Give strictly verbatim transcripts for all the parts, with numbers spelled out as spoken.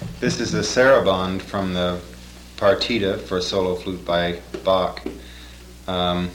This is a saraband from the Partita for solo flute by Bach. Um,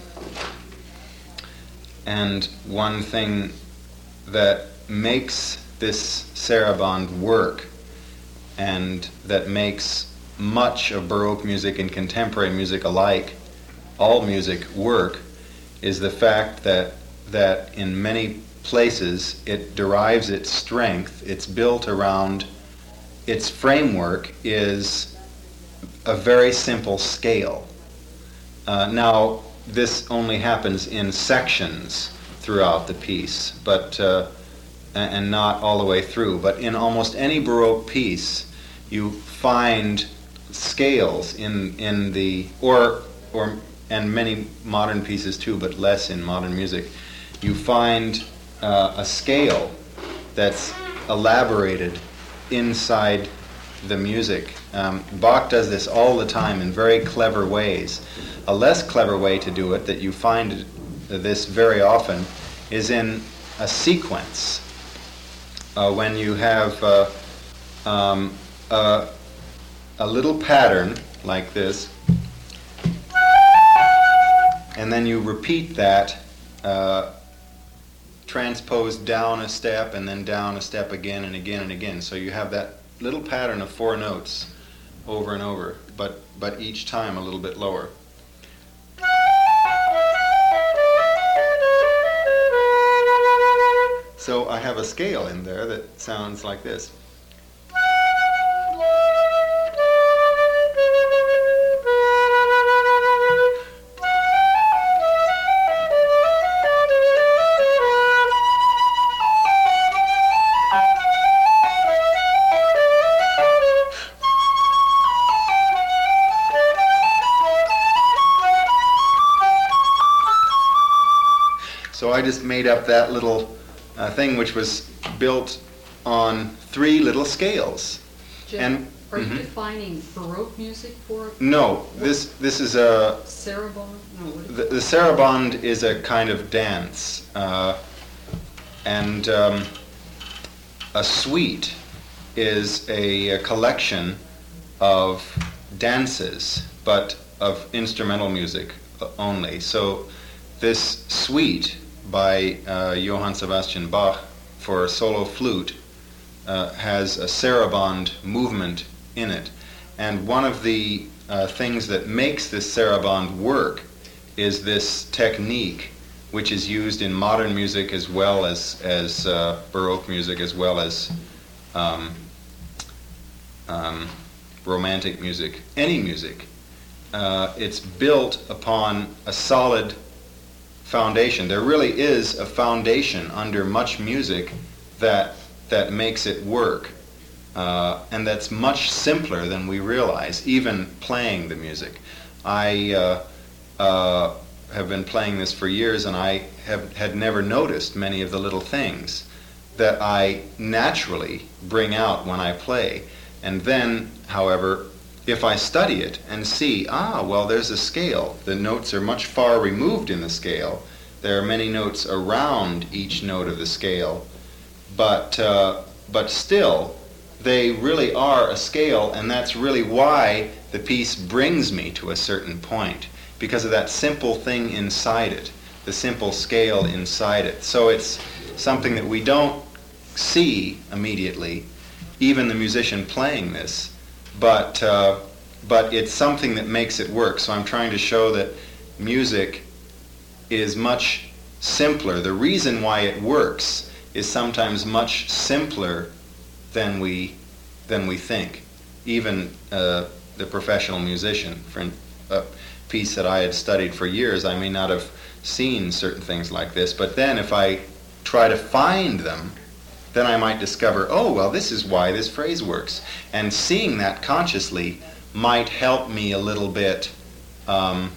and one thing that makes this saraband work, and that makes much of Baroque music and contemporary music alike, all music, work, is the fact that that in many places it derives its strength, it's built around, its framework is a very simple scale. Uh, now, this only happens in sections throughout the piece, but uh, and not all the way through. But in almost any Baroque piece, you find scales in in the or or and many modern pieces too, but less in modern music. You find uh, a scale that's elaborated inside the music. Um, Bach does this all the time in very clever ways. A less clever way to do it, that you find this very often, is in a sequence. Uh, when you have uh, um, a, a little pattern like this, and then you repeat that uh, transposed down a step and then down a step again and again and again. So you have that little pattern of four notes over and over, but but each time a little bit lower. So I have a scale in there that sounds like this. So I just made up that little uh, thing, which was built on three little scales. Jeff, and are mm-hmm. you defining Baroque music for it? No, this this is a saraband. No, what is the, the saraband is a kind of dance, uh, and um, a suite is a, a collection of dances, but of instrumental music only. So this suite by uh, Johann Sebastian Bach for solo flute uh, has a saraband movement in it. And one of the uh, things that makes this saraband work is this technique, which is used in modern music as well as, as uh, Baroque music, as well as um, um, romantic music, any music. Uh, it's built upon a solid foundation. There really is a foundation under much music that that makes it work, uh, and that's much simpler than we realize, even playing the music. I uh, uh, have been playing this for years, and I have had never noticed many of the little things that I naturally bring out when I play. And then, however, if I study it and see, ah, well, there's a scale. The notes are much far removed in the scale. There are many notes around each note of the scale, but uh, but still, they really are a scale, and that's really why the piece brings me to a certain point, because of that simple thing inside it, the simple scale inside it. So it's something that we don't see immediately, even the musician playing this, but uh, but it's something that makes it work. So I'm trying to show that music is much simpler. The reason why it works is sometimes much simpler than we than we think. Even uh, the professional musician, for a piece that I had studied for years, I may not have seen certain things like this, but then if I try to find them, then I might discover, oh, well, this is why this phrase works. And seeing that consciously might help me a little bit um,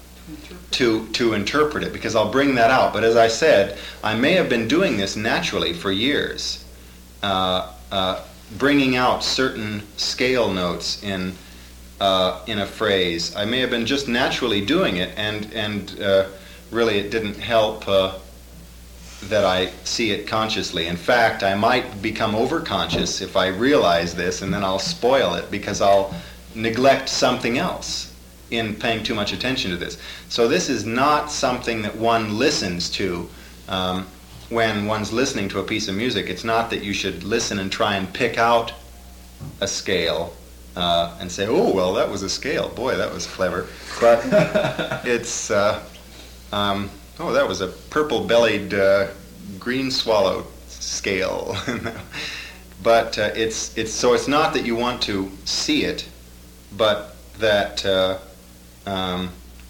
to to interpret it, because I'll bring that out. But as I said, I may have been doing this naturally for years, uh, uh, bringing out certain scale notes in uh, in a phrase. I may have been just naturally doing it, and and uh, really it didn't help uh, that I see it consciously. In fact, I might become overconscious if I realize this, and then I'll spoil it because I'll neglect something else in paying too much attention to this. So this is not something that one listens to um, when one's listening to a piece of music. It's not that you should listen and try and pick out a scale uh, and say, oh, well, that was a scale. Boy, that was clever. But it's, uh, um, oh, that was a purple-bellied uh, green swallow scale. But uh, it's, it's, so it's not that you want to see it, but that uh, um,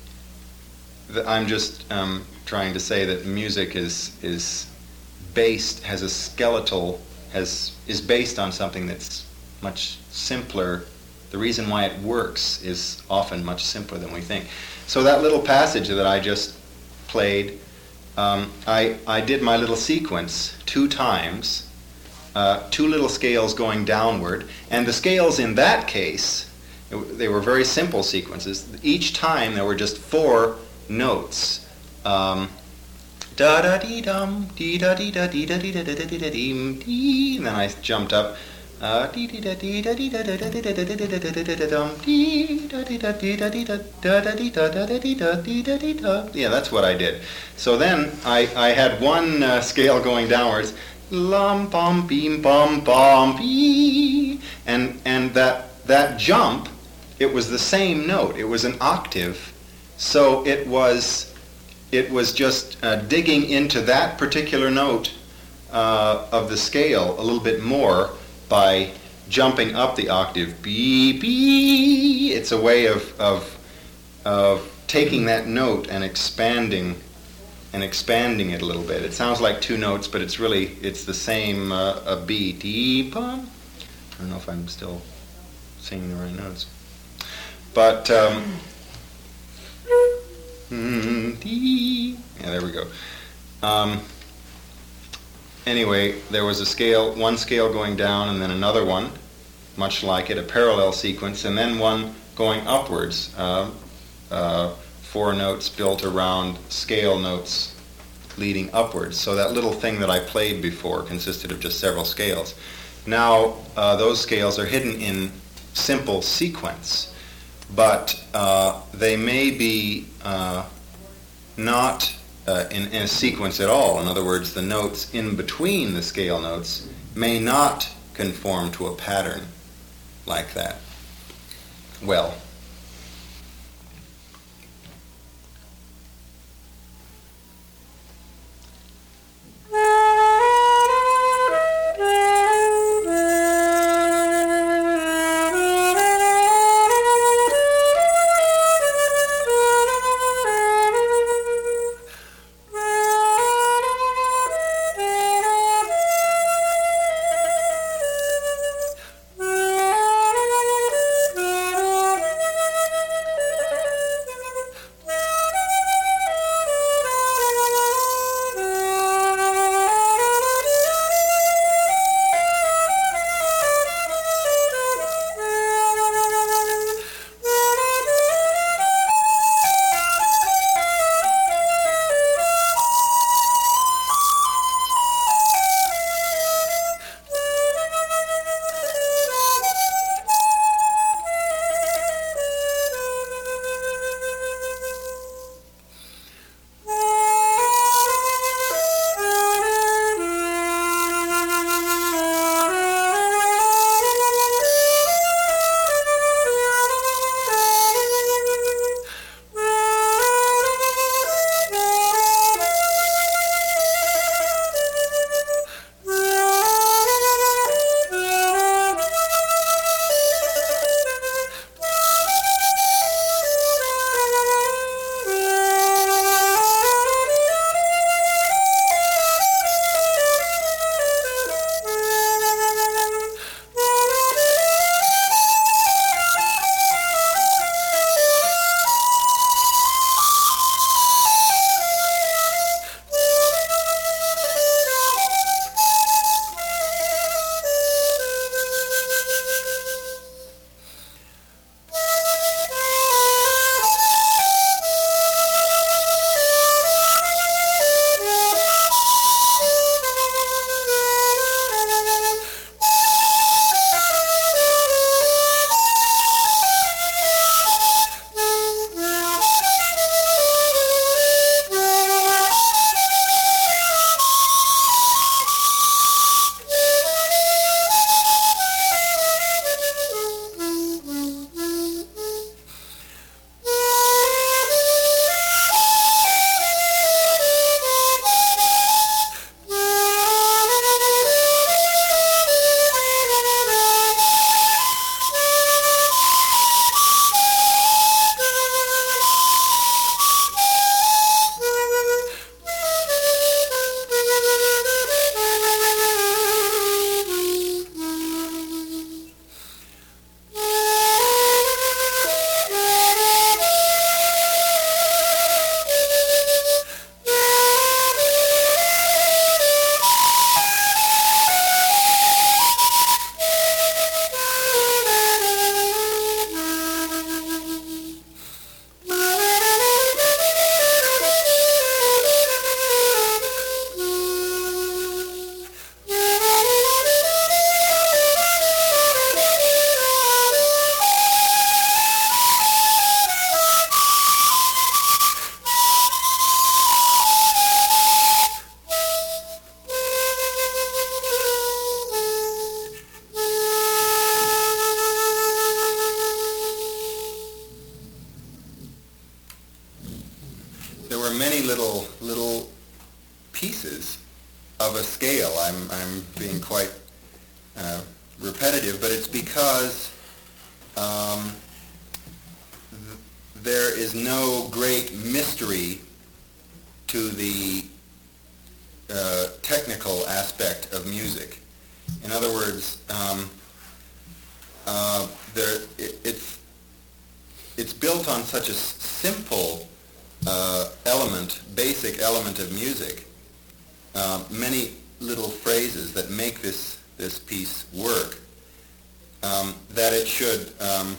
th- I'm just um, trying to say that music is is based, has a skeletal, has is based on something that's much simpler. The reason why it works is often much simpler than we think. So that little passage that I just played, um, I I did my little sequence two times, uh, two little scales going downward, and the scales in that case, they were very simple sequences. Each time there were just four notes. Um, da da dee dum, dee da dee da dee da dee da da dee da dee dee, and then I jumped up. Dee dee da dee da dee da da da dee da da da da da da dum, dee da dee da dee da dee da da da dee da da da dee da dee da dee da. Yeah, that's what I did. So then I I had one uh, scale going downwards. Lum bum beam bum bum bee, and and that that jump. It was the same note. It was an octave, so it was it was just uh, digging into that particular note uh, of the scale a little bit more by jumping up the octave. B B. It's a way of of of taking that note and expanding and expanding it a little bit. It sounds like two notes, but it's really it's the same uh, a B. D bum. I don't know if I'm still singing the right notes. But, um, yeah, there we go. Um, anyway, there was a scale, one scale going down and then another one, much like it, a parallel sequence, and then one going upwards, uh, uh, four notes built around scale notes leading upwards. So that little thing that I played before consisted of just several scales. Now, uh, those scales are hidden in simple sequence. But uh, they may be uh, not uh, in, in a sequence at all. In other words, the notes in between the scale notes may not conform to a pattern like that. Well, many little little pieces of a scale. I'm I'm being quite uh, repetitive, but it's because um, th- there is no great mystery to the uh, technical aspect of music. In other words, um, uh, there it, it's it's built on such a s- simple uh, element, basic element of music. Uh, many little phrases that make this this piece work. Um, that it should um,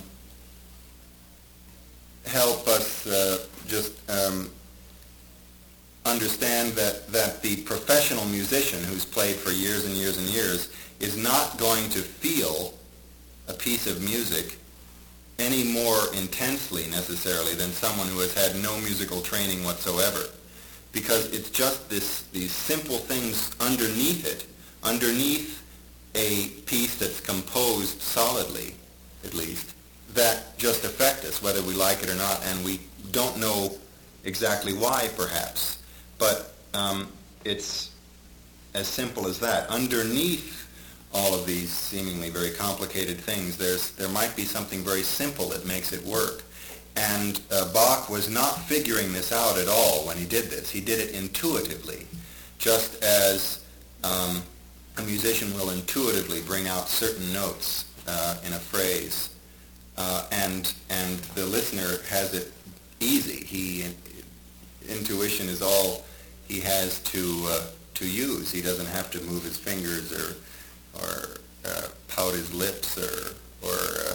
help us uh, just um, understand that, that the professional musician who's played for years and years and years is not going to feel a piece of music any more intensely necessarily than someone who has had no musical training whatsoever. Because it's just this, these simple things underneath it, underneath a piece that's composed solidly, at least, that just affect us, whether we like it or not, and we don't know exactly why, perhaps. But um, it's as simple as that. Underneath all of these seemingly very complicated things, there's there might be something very simple that makes it work. And uh, Bach was not figuring this out at all when he did this. He did it intuitively, just as um, a musician will intuitively bring out certain notes uh, in a phrase, uh, and and the listener has it easy. He intuition is all he has to uh, to use. He doesn't have to move his fingers or or uh, pout his lips or or uh,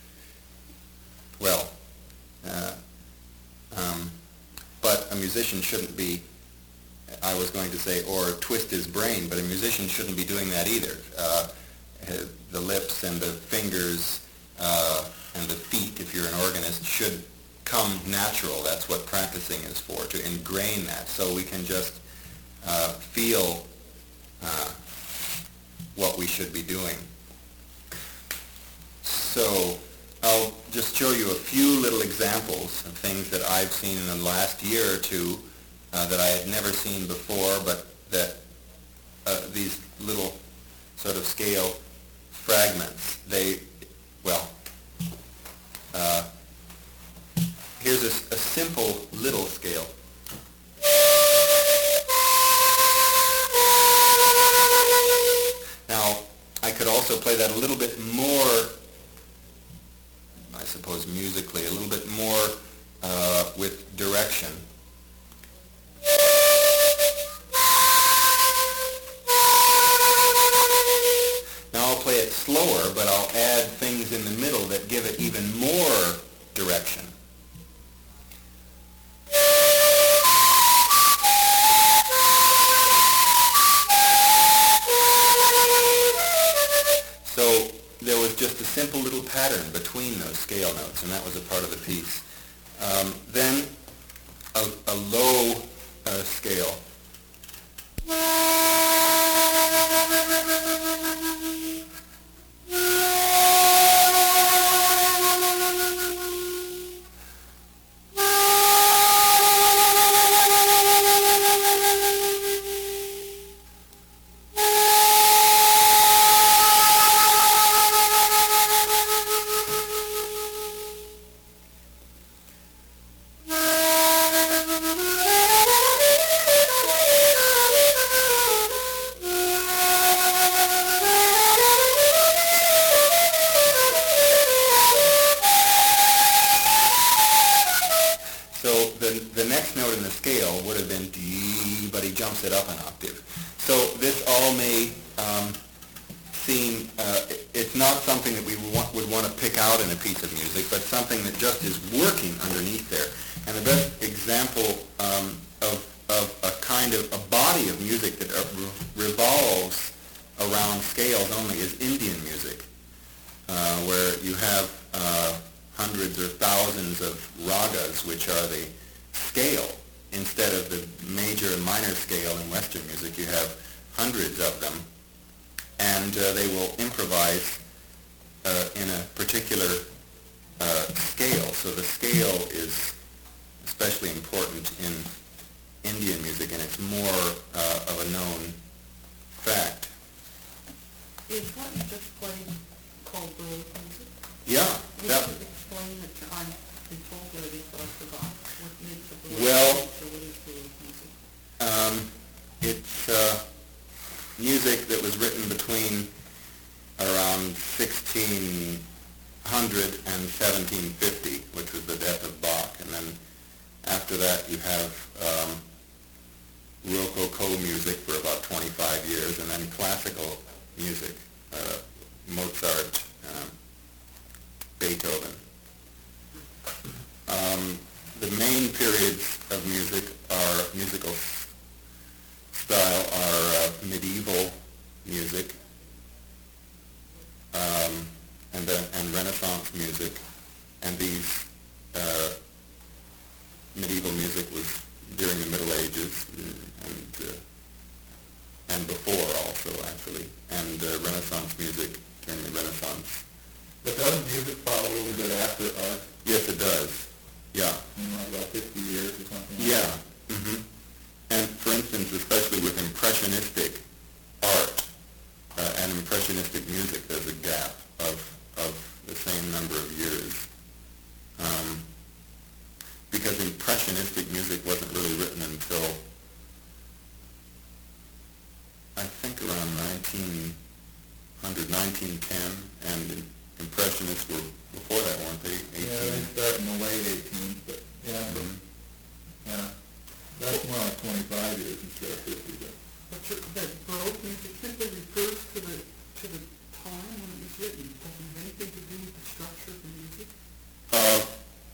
well. Uh, um, but a musician shouldn't be, I was going to say, or twist his brain, but a musician shouldn't be doing that either. Uh, the lips and the fingers uh, and the feet, if you're an organist, should come natural. That's what practicing is for, to ingrain that, so we can just uh, feel uh, what we should be doing. So I'll just show you a few little examples of things that I've seen in the last year or two uh, that I had never seen before, but that uh, these little sort of scale fragments, they, well, uh, here's a, a simple little scale. Now, I could also play that a little bit more, I suppose musically, a little bit more uh, with direction. Now I'll play it slower, but I'll add things in the middle that give it even more direction. So there was just a simple little pattern between those scale notes, and that was a part of the piece. Um, then a, a low uh, scale. So the, the next note in the scale would have been D, but he jumps it up an octave. So this all may um, seem, uh, it, it's not something that we want, would want to pick out in a piece of music, but something that just is working underneath there. And the best example um, of, of a kind of a body of music that uh, re- revolves around scales only is Indian music, uh, where you have uh, hundreds or thousands of ragas, which are the scale. Instead of the major and minor scale in Western music, you have hundreds of them, and uh, they will improvise uh, in a particular uh, scale. So the scale is especially important in Indian music, and it's more uh, of a known fact. Is what you just played called Baroque music? Yeah. Would That, you explain it to, I've been told already, but I forgot. What makes a Baroque Well, music, or what is Baroque music? um, it's uh, music that was written between around sixteen hundred and seventeen fifty, which was the death of Bach, and then after that you have um, Rococo music for about twenty-five years, and then classical music, uh, Mozart, um, Beethoven. Um, the main periods of music are musical style are uh, medieval music, um, and then and Renaissance music, and these uh, medieval music was during the Middle Ages and uh, and before also actually, and uh, Renaissance music during the Renaissance. But doesn't music follow a little bit after art? Yes, it does. Yeah. In like about fifty years or something? Like Yeah. hmm And for instance, especially with impressionistic art uh, and impressionistic music, there's a gap of of the same number of years. Um, because impressionistic music wasn't really written until I think around nineteen hundred, nineteen ten, and impressionists were before that, weren't they? that? Yeah, they eighteen start in the late eighteens, but yeah, Mhm. yeah. That's more like twenty-five years instead of fifty, but. But your, that Baroque music simply refers to the, to the time when it was written. It doesn't have anything to do with the structure of the music. Uh,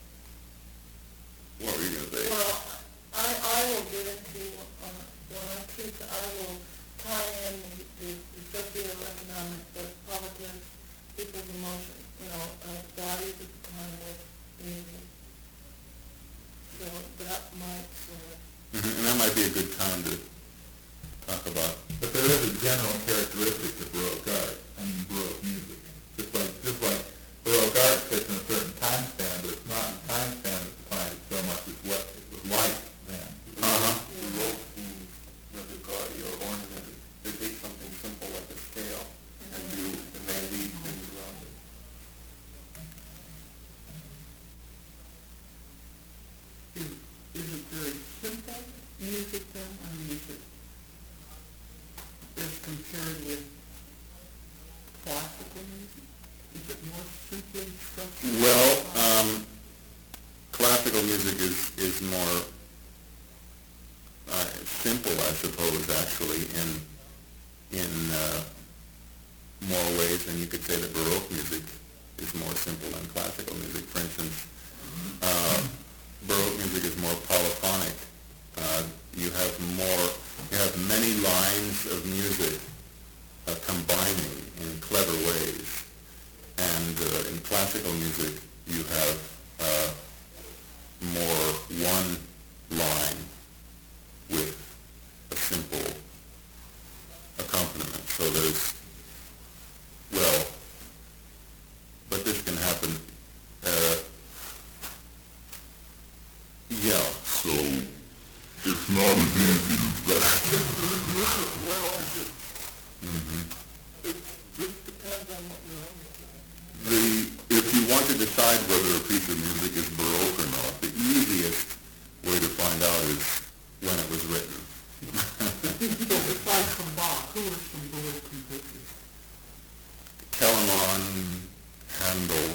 what were you going to say? Well, I, I will get into, uh, when I teach, I will tie in the, the the socioeconomic, the politics, people's emotions, you know, uh, values at the time with music. So that might, uh, Mhm, and that might be a good time to talk about. But there is a general characteristic to Baroque art, I mean Baroque music. Just like, just like Baroque art fits in a certain time span, but it's not in time span that's defined it so much as what it was like then. Uh-huh. Baroque means, you know, the gaudy or ornamented. They take something simple like a scale and do, and they lead things around it. Is, is it very simple music then? I mean, is it, as compared with classical music? Is it more simply structured? Well, um, classical music is, is more uh, simple, I suppose, actually, in in uh, more ways than you could say that Baroque music is more simple than classical music. For instance, uh, Baroque music is more polyphonic. Uh, you have more, you have many lines of music uh, combining in clever ways. And uh, in classical music, you have uh, more one line with a simple accompaniment. So there's, well, but this can happen, uh, yeah, so it's not as easy as that. Mhm. it depends on what you're into. The, if you want to decide whether a piece of music is Baroque or not, the easiest way to find out is when it was written. So aside from Bach, who are some Baroque composers? Telemann, Handel,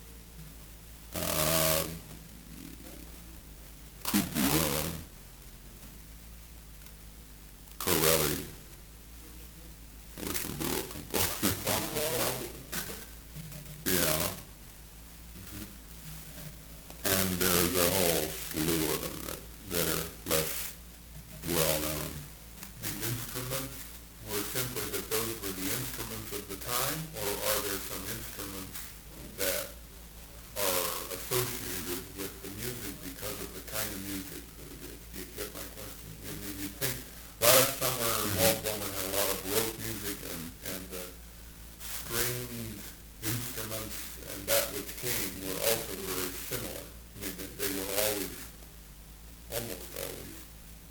uh, Couperin, Corelli. There were some Baroque composers. Yeah. And there's a whole slew of them that, that are less well known. The instruments were simply that those were the instruments of the time, or are there some instruments that are associated with the music because of the kind of music that it is? Do you get my question? I mean, you think last summer Walt Bowman had a lot of Baroque music and, and uh, stringed instruments, and that which came were also very similar. I mean, they, they were always, almost always,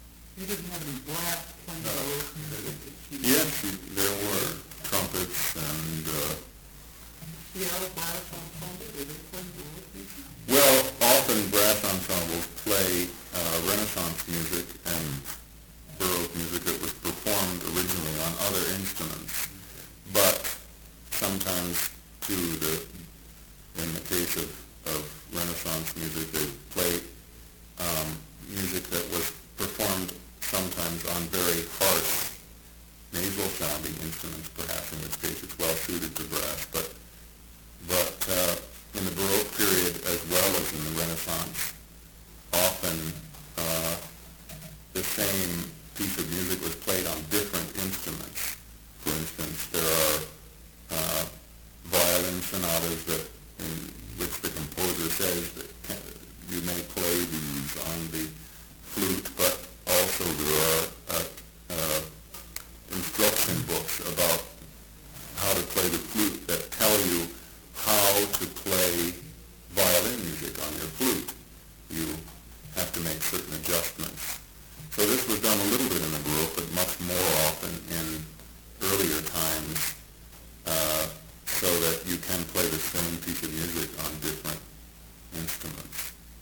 you didn't have any brass playing No, those you didn't. music that you... Yes, you- there were trumpets and, uh, Seattle Brass Ensemble, did they play Baroque music? well, often brass ensembles play uh, Renaissance music and Baroque music that was performed originally on other instruments, but sometimes too, the, in the case of, of Renaissance music, they play um, music that was performed sometimes on very harsh nasal sounding instruments, perhaps, in which case it's well suited to brass, but but uh, in the Baroque period as well as in the Renaissance, often uh, the same piece of music was played on different instruments. For instance, there are uh, violin sonatas that, in which the composer says that you may play these on the flute, but also there are uh, uh, instruction books about how to play the flute that tell you how to play violin music on your flute. You have to make certain adjustments. So this was done a little bit in the Baroque, but much more often in earlier times, uh, so that you can play the same piece of music on different instruments.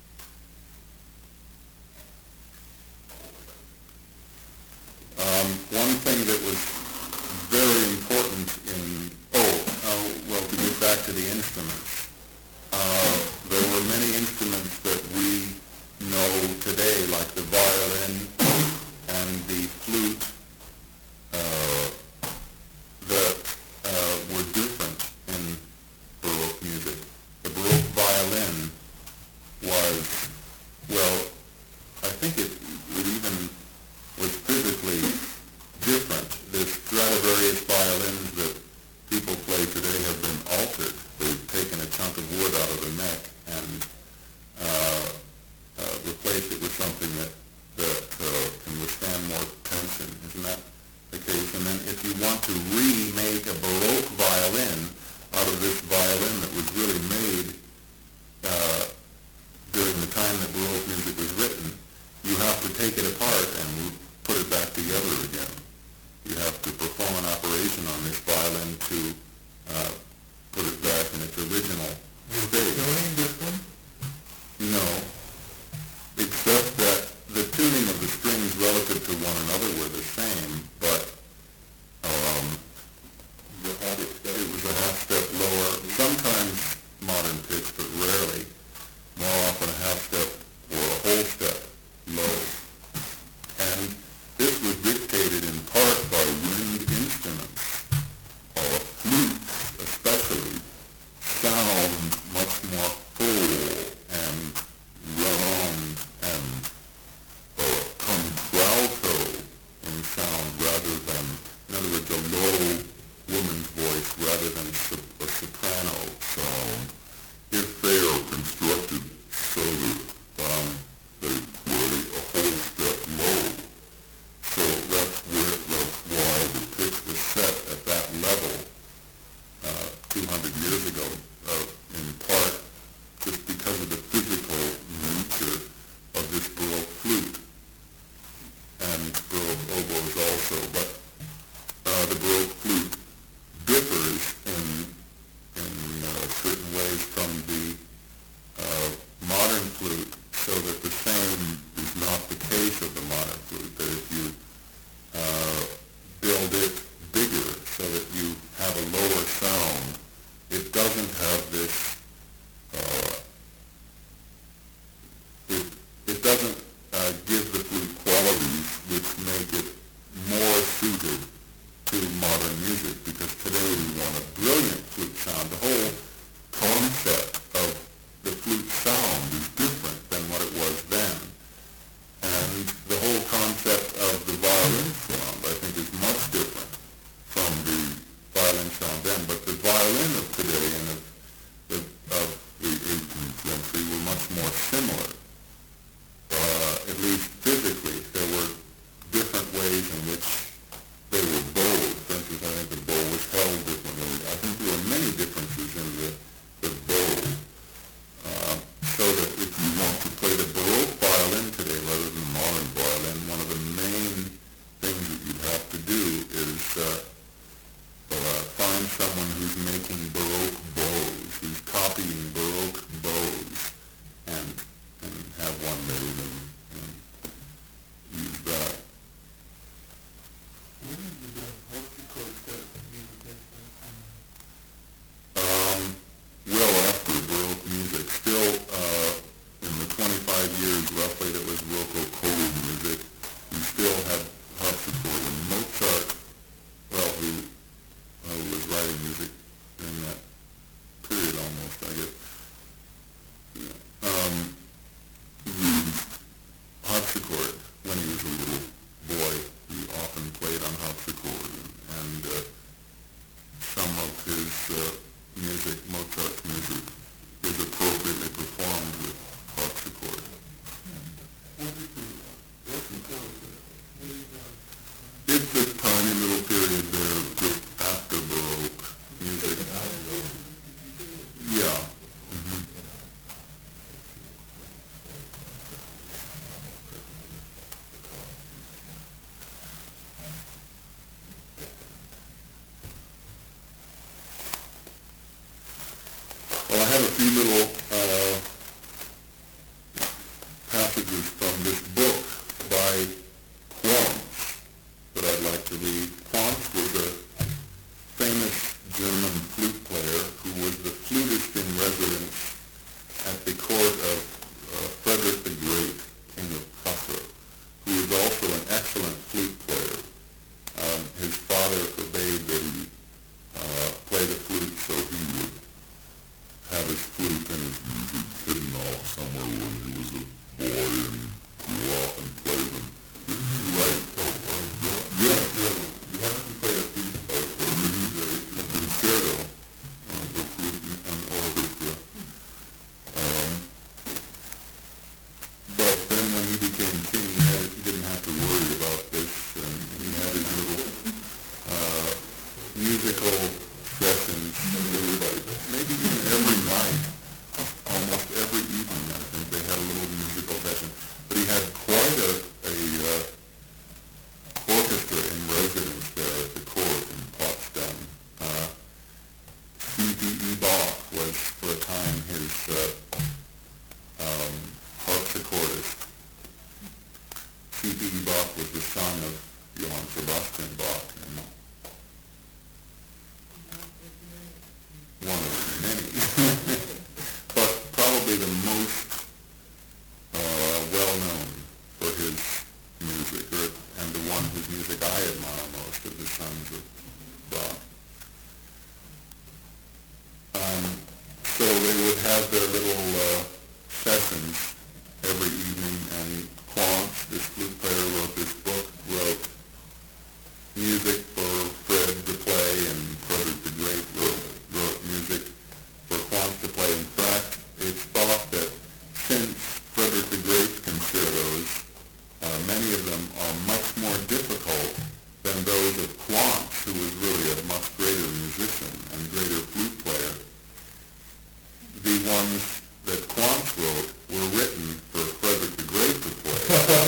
Um, one thing that was very important in, oh, uh, well, to get back to the instruments, uh, there were many instruments that we know today, like the violin and the flute, uh, that uh, were different in Baroque music. The Baroque violin was, well, I think it, it even was physically different. The Stradivarius violins that people play today have been altered. They've taken a chunk of wood out of the neck and uh, uh, replaced it with something that, that uh, can withstand more tension. Isn't that the case? And then if you want to remake a Baroque violin out of this violin that was really made uh, during the time that Baroque music was written, you have to take it apart and put it back together again. You have to perform an operation on this violin to uh, put it back in its original state. Tuning this one? No, except that the tuning of the strings relative to one another were the same, but um, the half step, it was a half step lower, sometimes modern pitch, but rarely, more often a half step or a whole step low. And this was dictated in part by wind instruments, or flutes especially, sound much more full and round and uh, contralto in sound rather than, in other words, a low woman's voice rather than so- a soprano sound, if they are constructed so that um, they play a whole step low. So that's where, that's why the pitch was set at that level uh, two hundred years ago, uh, in part just because of the physical nature of this Baroque flute and Baroque oboes also. But uh, the Baroque flute differs in in uh, certain ways from the uh, modern flute, so that the same is not the case of the modern flute, that if you uh, build it bigger so that you have a lower sound, it doesn't have this, uh, it, it doesn't uh, give the flute qualities which make it more suited to modern music, because today we want a brilliant flute sound. The whole concept of the flute sound is different than what it was then. And the whole concept of the violin sound, I think, is much different from the violin sound then. But the violin of today and of the, of the eighteenth century were much more similar, uh, at least physically. There were different ways in which they were bowed. For instance, I think the bow was held differently. I think there were many differences in the, the bow. Uh, so that if you want to play the Baroque violin today rather than the modern violin, one of the main have a few little uh, passages from this book by Quantz that I'd like to read. Quantz was a famous German flute player who was the flutist in residence at the court of uh, Frederick the Great, King of Prussia, who was also an excellent flute player. Um, his father forbade that he uh, play the flute, so he would have his flute and his music hidden off somewhere when he was a boy and go off and play them. Right? Oh, oh, yeah, yeah, yeah. You have to play a piece by Frederick the Great, a concerto, uh, for flute and orchestra. Um, but then when he became king, he, had, he didn't have to worry about this, and he had his little uh, musical sessions, maybe even every night, almost every evening, I think they had a little musical session. But he had quite a, a uh, orchestra in residence there at the court in Potsdam. Uh, C P E Bach was for a time his uh, um, harpsichordist. C P E Bach was the son of Johann Sebastian Bach, and one of many, but probably the most uh, well-known for his music, or, and the one whose music I admire most of the sons of Bach. Um, so they would have their little uh, sessions every evening, and Quantz, this flute player, wrote this book, wrote music for Fred to play, and Frederick the Great wrote, wrote music for Quantz to play. In fact, it's thought that since Frederick the Great's concertos, uh, many of them are much more difficult than those of Quantz, who was really a much greater musician and greater flute player. The ones that Quantz wrote were written for Frederick the Great to play.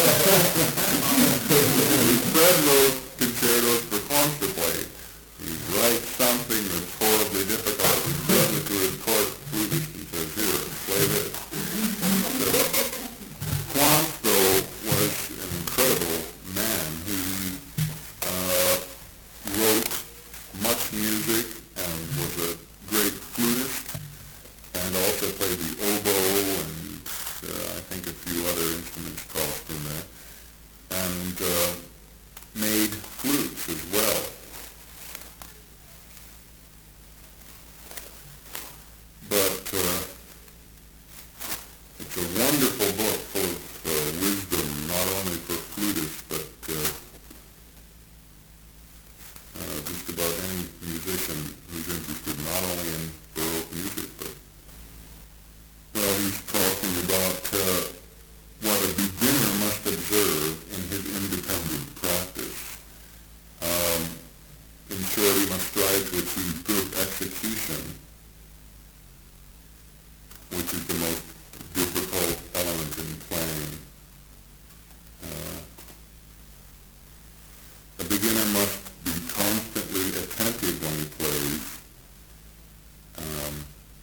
Fred wrote concertos for Quantz to play. He writes something that's horribly difficult. He brings it to his court flutist and says, here, play this. So, Quantz, though, was an incredible man. He uh, wrote much music and was a great flutist, and also played the oboe and uh, I think a few other instruments tossed in there, and uh, made flutes as well. But uh, it's a wonderful book full of uh, wisdom, not only for flutists, but uh, uh, just about any musician who's interested not only in Baroque music, but well, he's talking about uh, what a beginner must observe in his independent practice. Um, in short, he must strive to achieve good execution, which is the most difficult element in playing. Uh, a beginner must be constantly attentive when he plays. Um,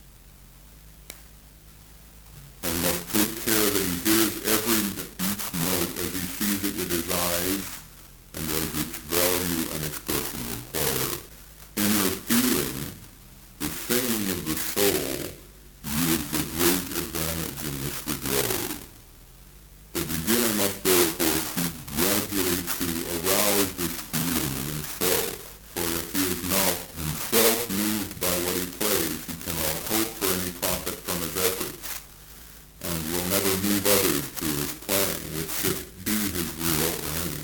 and must take care that he hears every each note as he sees it with his eyes, and as its value and expression require. Inner feeling, the singing of the soul, yields a great advantage in this regard. The beginner must therefore seek gradually to arouse this feeling in himself, for if he is not himself moved by what he plays, he cannot hope for any profit from his efforts, and will never move others through his playing, which should be his real aim.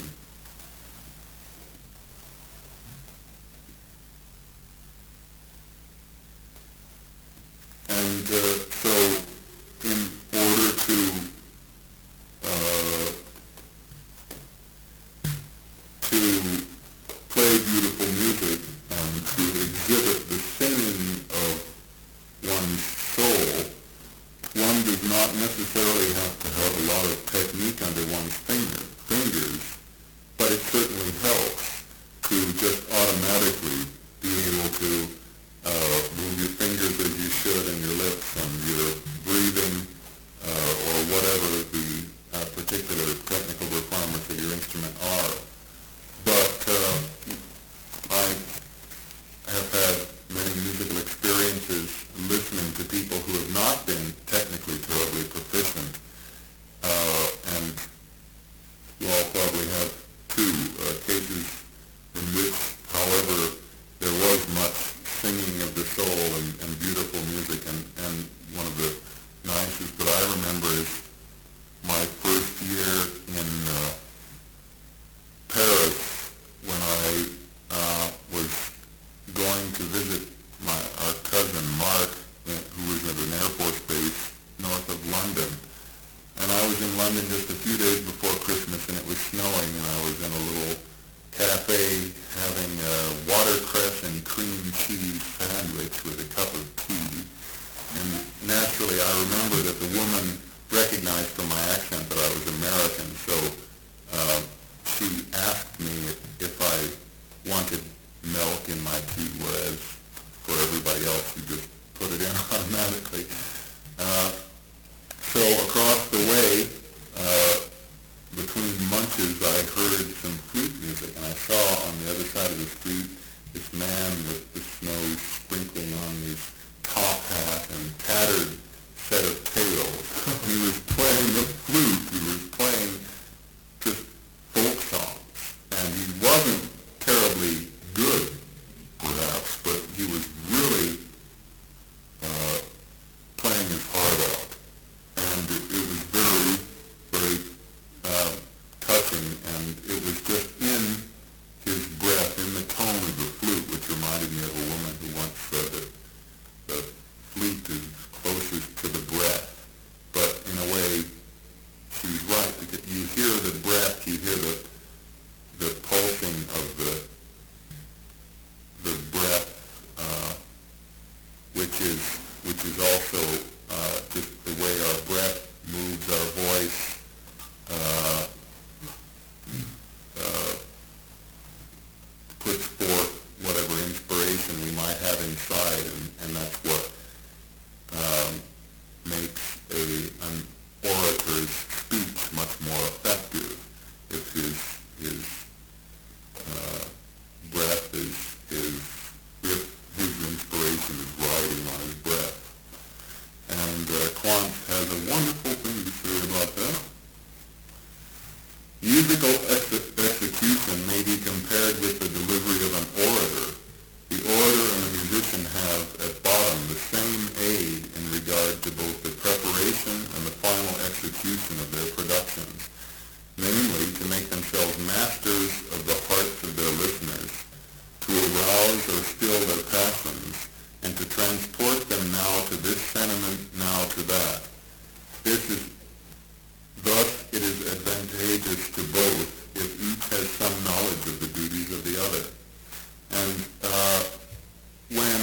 And uh, so, in order to uh, to play beautiful music and to exhibit the singing of one's soul, one does not necessarily have to have a lot of technique under one's finger, fingers, but it certainly helps to just automatically be able to uh, move your fingers as you should and your lips and your breathing, uh, or whatever the uh, particular technical requirements of your instrument are. But uh, I have had many musical experiences listening to people who have not been technically terribly proficient, uh, and you all probably have two uh, cases in which, however, there was much singing of the soul and, and beautiful music, and, and one of the nicest that I remember is my first year in uh, Paris when I uh, was going to visit my our cousin Mark, uh, who was at an Air Force base north of London. And I was in London just a few days before Christmas, and it was snowing, and I was in a little cafe having a watercress and cream cheese sandwich with a cup of tea. And naturally, I remember that the woman recognized from my accent that I was American, so uh, she asked me if I wanted milk in my tea, whereas for everybody else, you just put it in automatically. Uh, so across the way, uh, between munches, I heard some flute music, and I saw on the other side of the street this man with the snow sprinkling on his top hat and tattered set of tails. He was playing the flute. He was playing just folk songs, and he wasn't terribly good, perhaps, but he was really uh, playing his heart out, and it, it was very, very uh, touching, and it was just in his breath, in the tone of the flute, which reminded me of a woman who once said that the flute is closest to the breath, but in a way, she was right, because you hear the breath, you hear the the pulsing of the the breath, uh, which is which is also uh, just the way our breath moves our voice, uh, uh, puts forth whatever inspiration we might have inside, and, and that's what um, makes a an orator's speech much more effective. If his his uh, breath is is if his inspiration is riding on his breath. And uh, Quant has a wonderful thing to say about that. Musical ex- execution may be compared with the delivery of an orator. The orator and the musician have at bottom the same aid in regard to both the preparation and the final execution of their productions, namely to make themselves masters of the hearts of their listeners, to arouse or still their passions, and to transport them now to this sentiment, now to that. This is, thus it is advantageous to both if each has some knowledge of the duties of the other. And uh, when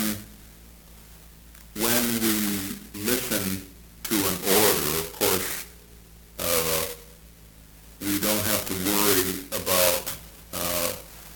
when we listen to an orator, of course, uh, we don't have to worry about uh,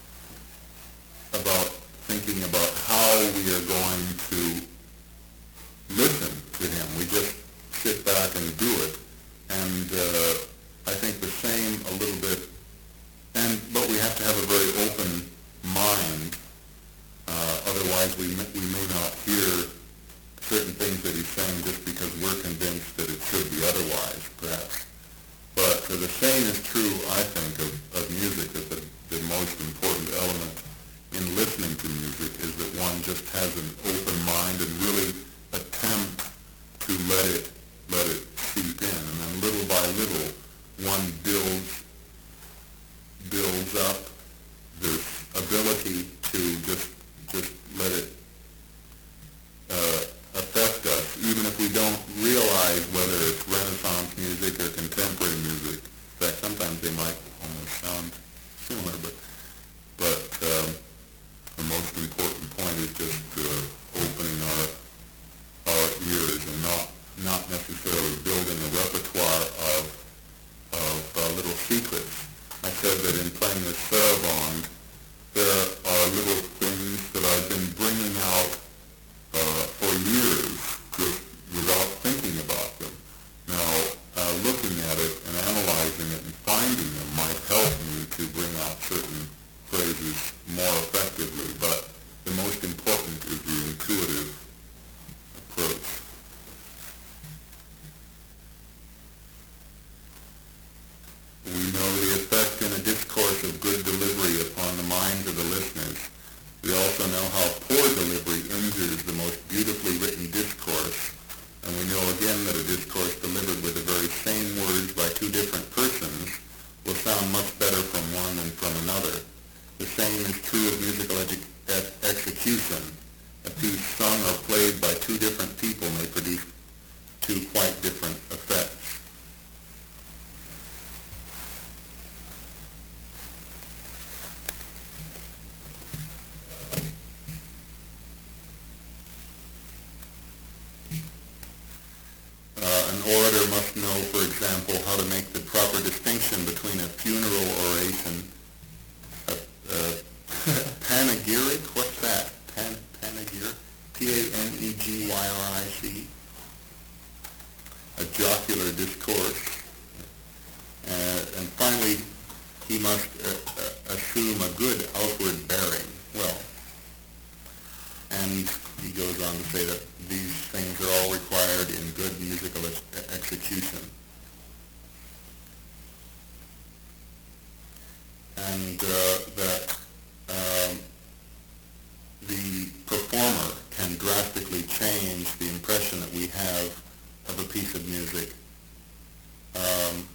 about thinking about how we are going to listen to him. We just sit back and do it. And uh, I think the same a little bit, and but we have to have a very open mind. Uh, otherwise, we may, we may not hear certain things that he's saying just because we're convinced that it should be otherwise, perhaps. But uh, the same is true, I think, of, of music, that the, the most important element in listening to music is that one just has an open mind and really attempt to let it let it seep in, and then little by little one builds builds up this ability to just just let it uh, affect us, even if we don't realize whether it's Renaissance music or contemporary music. In fact, sometimes they might almost sound similar, but but um, the most important point is just uh, opening our our ears and not not necessarily building a repertoire of of uh, little secrets. I said that in playing the saraband, there are little things that I've been bringing out uh, for years just without thinking about them. Now, uh, looking at it and analyzing it and finding them might help me to bring out certain phrases more effectively, but the most important is the intuitive approach. We know the effect in a discourse of good delivery upon the minds of the listeners. We also know how poor delivery injures the most beautifully written discourse, and we know again that a discourse delivered with the very same words by two different persons will sound much better from one than from another. The same is true of musical edu- ex- execution. A piece sung or played by two different people may produce two quite different effects. Uh, an orator must know, for example, how to make the proper distinction between a funeral oration, a, a panegyric, what's that? Pan, panegyric? P A N E G Y R I C, a jocular discourse, uh, and finally, he must uh, uh, assume a good outward bearing. Well, and he goes on to say that these things are all required in good musical ex- execution. And uh, that um, the performer can drastically change the impression that we have of a piece of music. Um,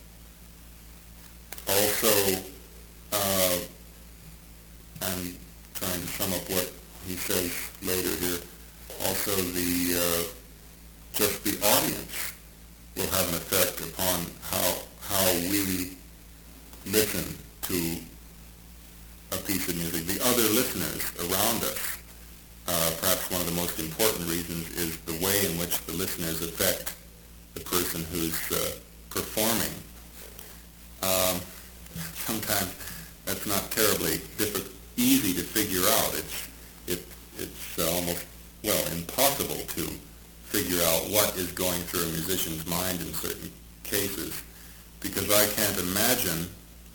also, uh, I'm trying to sum up what he says later here. Also, the uh, just the audience will have an effect upon how how we listen to a piece of music. The other listeners around us, uh, perhaps one of the most important reasons is the way in which the listeners affect the person who's uh, performing. Um, sometimes that's not terribly difficult, easy to figure out. It's it, it's uh, almost, well, impossible to figure out what is going through a musician's mind in certain cases, because I can't imagine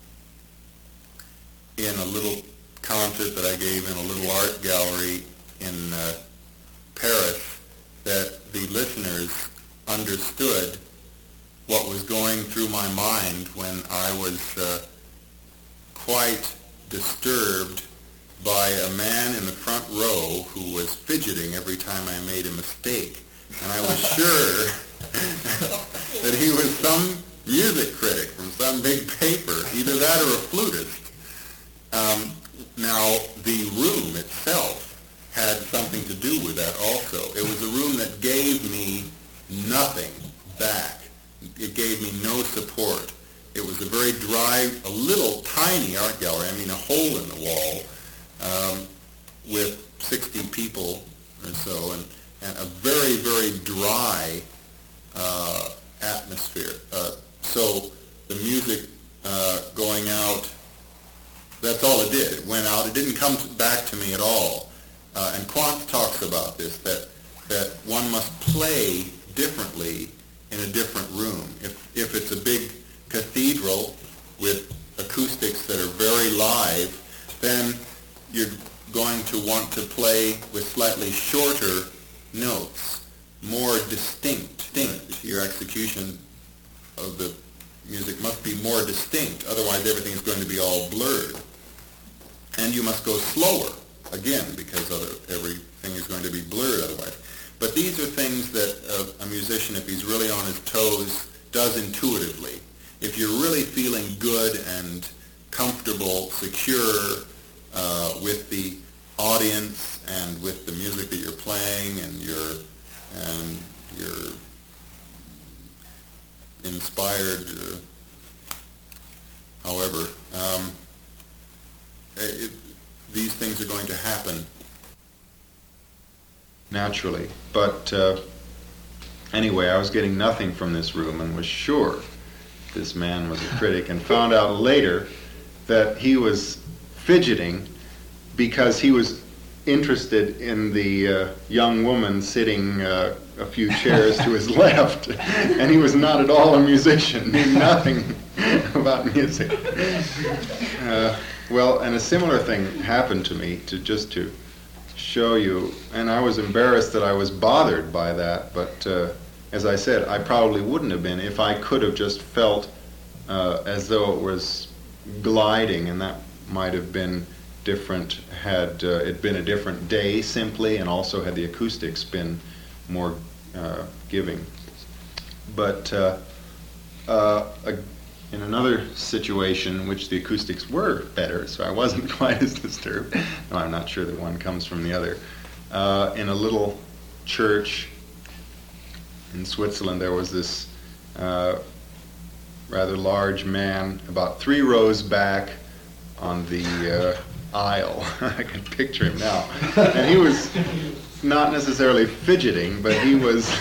in a little concert that I gave in a little art gallery in uh, Paris that the listeners understood what was going through my mind when I was uh, quite disturbed by a man in the front row who was fidgeting every time I made a mistake. And I was sure that he was some music critic from some big paper, either that or a flutist. Um, now, the room itself had something to do with that also. It was a room that gave me nothing back. It gave me no support. It was a very dry, a little tiny art gallery, I mean a hole in the wall, um, with sixty people or so, and, and a very, very dry uh, atmosphere. Uh, so the music uh, going out, that's all it did. It went out. It didn't come back to me at all. Uh, and Quant talks about this, that that one must play differently in a different room. If if it's a big cathedral with acoustics that are very live, then you're going to want to play with slightly shorter notes, more distinct. distinct. Your execution of the music must be more distinct, otherwise everything is going to be all blurred. And you must go slower, again, because other, everything is going to be blurred otherwise. But these are things that uh, a musician, if he's really on his toes, does intuitively. If you're really feeling good and comfortable, secure uh, with the audience and with the music that you're playing, and you're and you're inspired, uh, however, um, it, these things are going to happen naturally. But uh, anyway, I was getting nothing from this room and was sure this man was a critic, and found out later that he was fidgeting because he was interested in the uh, young woman sitting uh, a few chairs to his left, and he was not at all a musician, knew nothing about music. Uh, well, and a similar thing happened to me, to just to show you, and I was embarrassed that I was bothered by that, but uh, as I said, I probably wouldn't have been if I could have just felt uh, as though it was gliding, and that might have been different had uh, it been a different day simply, and also had the acoustics been more uh, giving. But uh, uh, in another situation in which the acoustics were better, so I wasn't quite as disturbed, no, I'm not sure that one comes from the other, uh, in a little church in Switzerland there was this uh, rather large man about three rows back on the uh, aisle. I can picture him now. And he was not necessarily fidgeting, but he was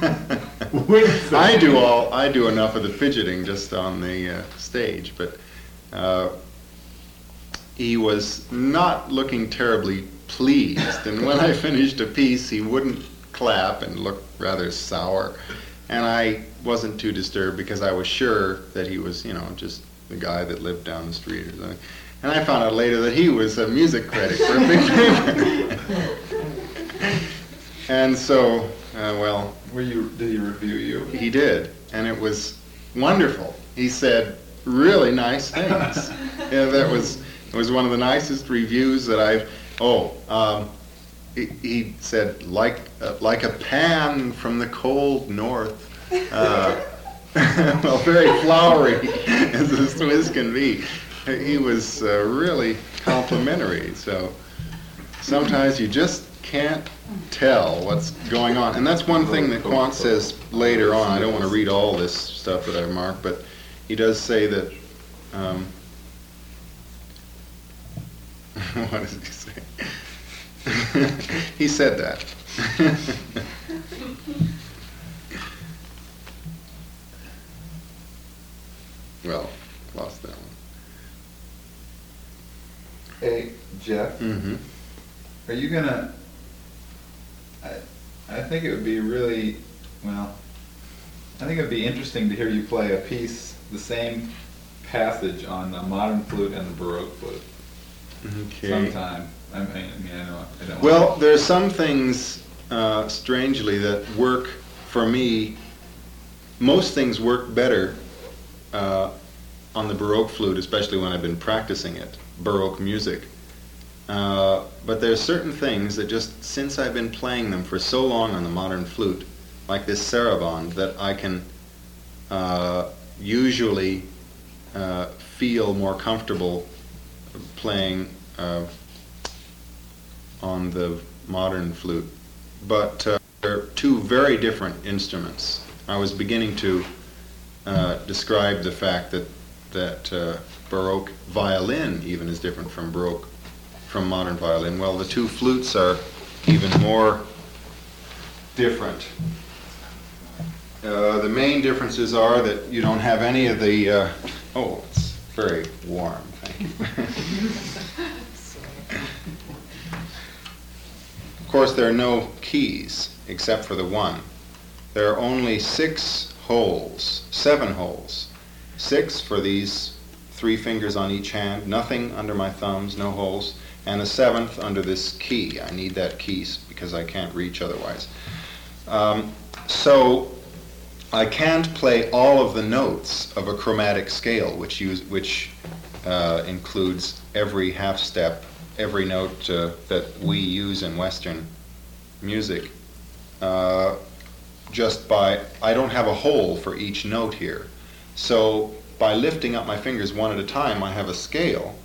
I do all I do enough of the fidgeting just on the uh, stage, but uh, he was not looking terribly pleased, and when I finished a piece he wouldn't clap and looked rather sour, and I wasn't too disturbed because I was sure that he was, you know, just the guy that lived down the street or something. And I found out later that he was a music critic for a big paper. And so, uh, well... Were you, did he review you? He did, and it was wonderful. He said really nice things. Yeah, that was, it was one of the nicest reviews that I've... Oh, um, he, he said, like, uh, like a pan from the cold north. Uh, well, very flowery as the Swiss can be. He was uh, really complimentary, so sometimes you just can't tell what's going on. And that's one thing that Quant says later on. I don't want to read all this stuff that I've marked, but he does say that, um, what does he say? He said that. Well, lost that one. Hey, Jeff, Mm-hmm. are you gonna, I, I think it would be really, well, I think it would be interesting to hear you play a piece, the same passage on the modern flute and the Baroque flute Okay. sometime. I mean, I mean, I know, I don't Well, want there's some things, uh, strangely, that work for me. Most things work better uh, on the Baroque flute, especially when I've been practicing it, Baroque music. Uh, but there's certain things that just, since I've been playing them for so long on the modern flute, like this saraband, that I can uh, usually uh, feel more comfortable playing uh, on the modern flute. But uh, they're two very different instruments. I was beginning to uh, describe the fact that that uh, Baroque violin even is different from Baroque from modern violin. Well, the two flutes are even more different. Uh, the main differences are that you don't have any of the. Uh, oh, it's very warm. Thank you. Of course, there are no keys except for the one. There are only six holes, seven holes. Six for these three fingers on each hand, nothing under my thumbs, no holes, and a seventh under this key. I need that key because I can't reach otherwise. Um, so I can't play all of the notes of a chromatic scale, which use, which uh, includes every half step, every note uh, that we use in Western music. Uh, just by, I don't have a hole for each note here. So by lifting up my fingers one at a time, I have a scale.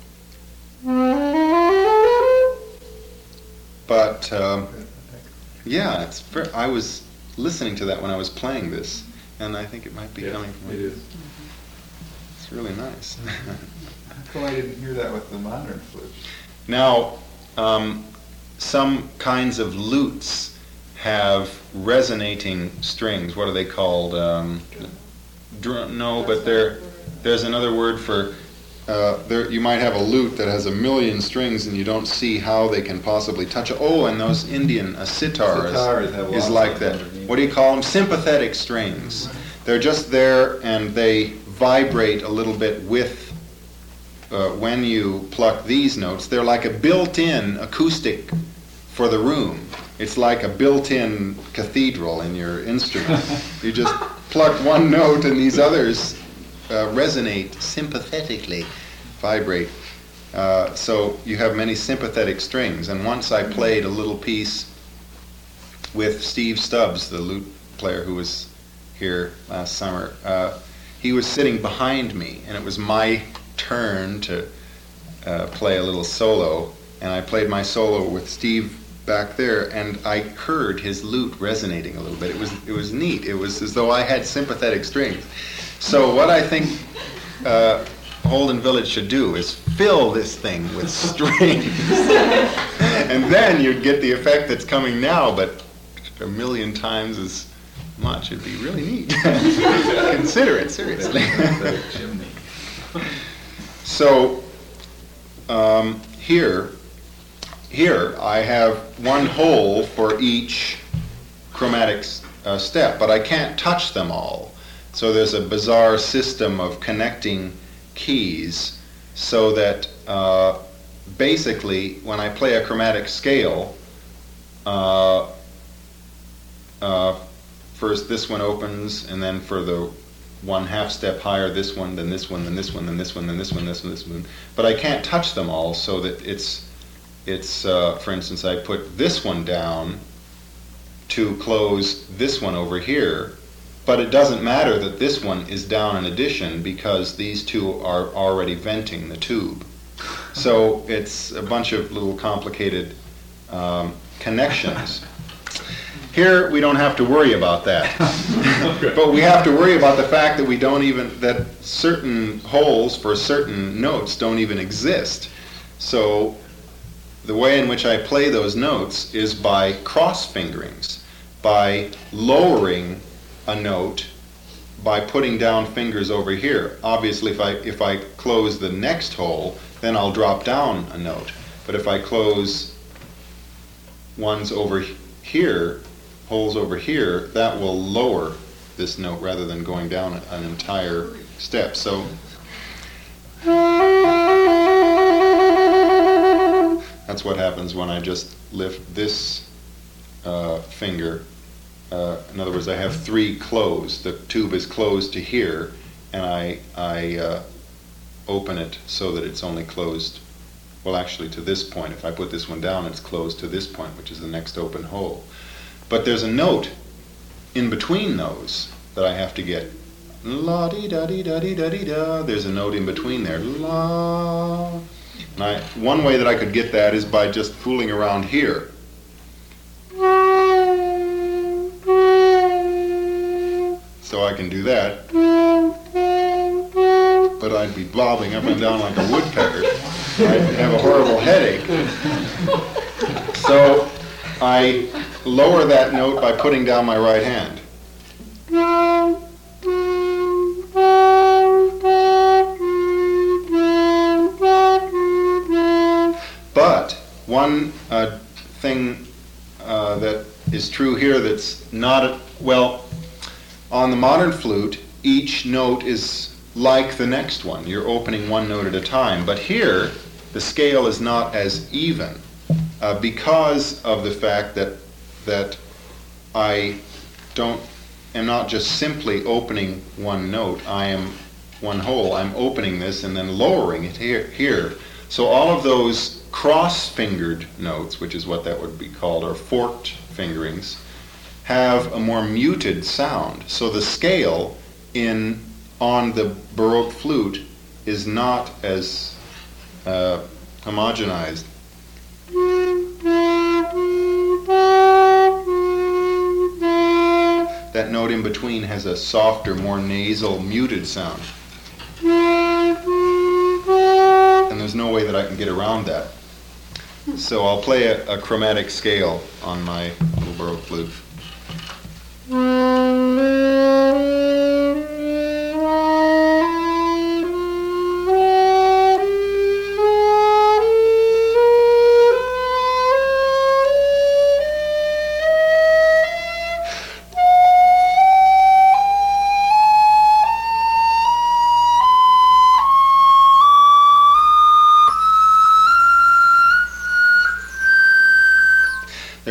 But um, yeah, it's ver- I was listening to that when I was playing this, and I think it might be Yes, coming from it is. It's really nice. How come I didn't hear that with the modern flute? Now, um, some kinds of lutes have resonating strings. What are they called? Um, dr- no, but there, there's another word for uh, there you might have a lute that has a million strings and you don't see how they can possibly touch it. Oh, and those Indian uh, sitars, Sitars have is lots like of that. underneath. What do you call them? Sympathetic strings. They're just there and they vibrate a little bit with uh, when you pluck these notes. They're like a built-in acoustic for the room. It's like a built-in cathedral in your instrument. You just pluck one note and these others uh, resonate sympathetically, vibrate. Uh, so you have many sympathetic strings. And once I played a little piece with Steve Stubbs, the lute player who was here last summer. Uh, he was sitting behind me, and it was my turn to uh, play a little solo. And I played my solo with Steve back there, and I heard his lute resonating a little bit. It was it was neat. It was as though I had sympathetic strings. So what I think uh, Holden Village should do is fill this thing with strings, and then you'd get the effect that's coming now, but a million times as much. It'd be really neat. Consider it seriously. Chimney. So um, here. Here I have one hole for each chromatic uh, step, but I can't touch them all. So there's a bizarre system of connecting keys so that uh, basically when I play a chromatic scale, uh, uh, first this one opens, and then for the one half step higher, this one, then this one, then this one, then this one, then this one, this one, this one. But I can't touch them all so that it's It's, uh, for instance, I put this one down to close this one over here, but it doesn't matter that this one is down in addition because these two are already venting the tube. So it's a bunch of little complicated um, connections. Here we don't have to worry about that, but we have to worry about the fact that we don't even, that certain holes for certain notes don't even exist. So the way in which I play those notes is by cross fingerings, by lowering a note, by putting down fingers over here. Obviously, if I if I close the next hole, then I'll drop down a note. But if I close ones over here, holes over here, that will lower this note rather than going down an entire step. So. That's what happens when I just lift this uh, finger. Uh, in other words, I have three closed. The tube is closed to here, and I, I uh, open it so that it's only closed, well, actually to this point. If I put this one down, it's closed to this point, which is the next open hole. But there's a note in between those that I have to get. La-dee-da-dee-da-dee-da-dee-da. There's a note in between there. La. And I, one way that I could get that is by just fooling around here. So I can do that. But I'd be bobbing up and down like a woodpecker. I'd have a horrible headache. So I lower that note by putting down my right hand. But one uh, thing uh, that is true here that's not, well, on the modern flute, each note is like the next one. You're opening one note at a time. But here, the scale is not as even uh, because of the fact that that I don't, am not just simply opening one note. I am one hole. I'm opening this and then lowering it here. here. So all of those cross-fingered notes, which is what that would be called, or forked fingerings, have a more muted sound. So the scale in on the Baroque flute is not as uh, homogenized. That note in between has a softer, more nasal, muted sound. And there's no way that I can get around that. So I'll play a, a chromatic scale on my little Baroque flute.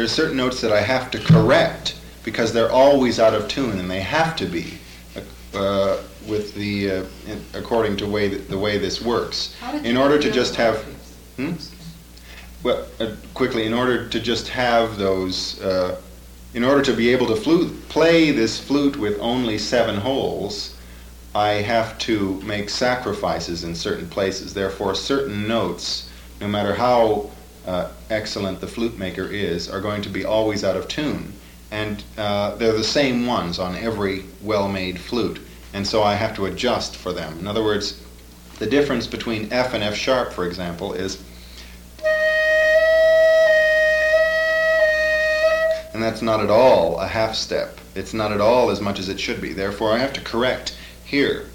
are certain notes that I have to correct because they're always out of tune, and they have to be uh, with the uh, in, according to way that, the way this works. How did In you order to feel just about have, this? hmm? well, uh, quickly, in order to just have those, uh, in order to be able to flute, play this flute with only seven holes, I have to make sacrifices in certain places. Therefore, certain notes, no matter how uh, excellent the flute maker is, are going to be always out of tune. And uh, they're the same ones on every well-made flute. And so I have to adjust for them. In other words, the difference between F and F sharp, for example, is, and that's not at all a half step. It's not at all as much as it should be. Therefore, I have to correct here.